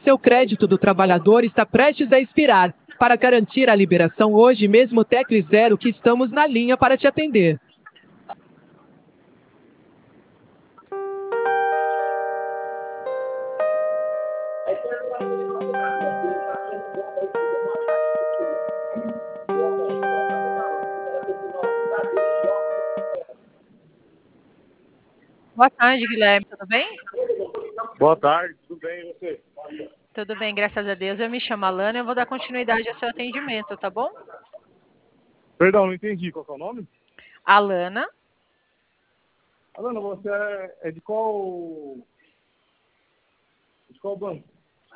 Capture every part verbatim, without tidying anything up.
seu crédito do trabalhador está prestes a expirar. Para garantir a liberação hoje mesmo, tecle zero que estamos na linha para te atender. Boa tarde, Guilherme, tudo bem? Boa tarde, tudo bem, e você? Tudo bem, graças a Deus. Eu me chamo Alana e eu vou dar continuidade ao seu atendimento, tá bom? Perdão, não entendi, qual que é o nome? Alana. Alana, você é, é de qual... de qual banco?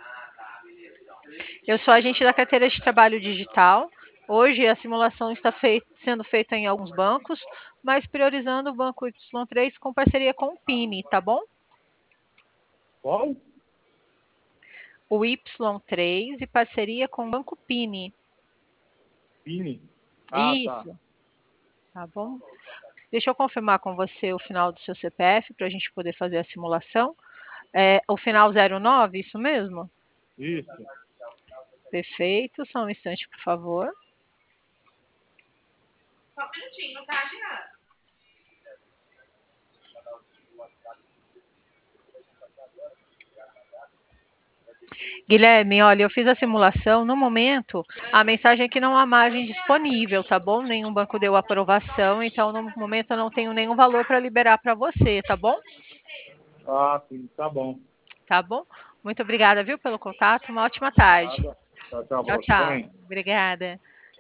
Eu sou agente da carteira de trabalho digital. Hoje a simulação está fei- sendo feita em alguns bancos, mas priorizando o banco Y três com parceria com o Pini, tá bom? Qual? O Y três e parceria com o Banco Pini. Pini? Ah, tá. Isso, tá bom? Deixa eu confirmar com você o final do seu C P F para a gente poder fazer a simulação. É, o final zero nove, isso mesmo? Isso. Perfeito, só um instante, por favor. Só um minutinho, tá, Jean? Guilherme, olha, eu fiz a simulação. No momento, a mensagem é que não há margem disponível, tá bom? Nenhum banco deu aprovação, então no momento eu não tenho nenhum valor para liberar para você, tá bom? Ah, sim, tá bom. Tá bom? Muito obrigada, viu, pelo contato. Uma ótima tarde. Nada. Tchau, tchau, Tchau, você tchau. também. Obrigada.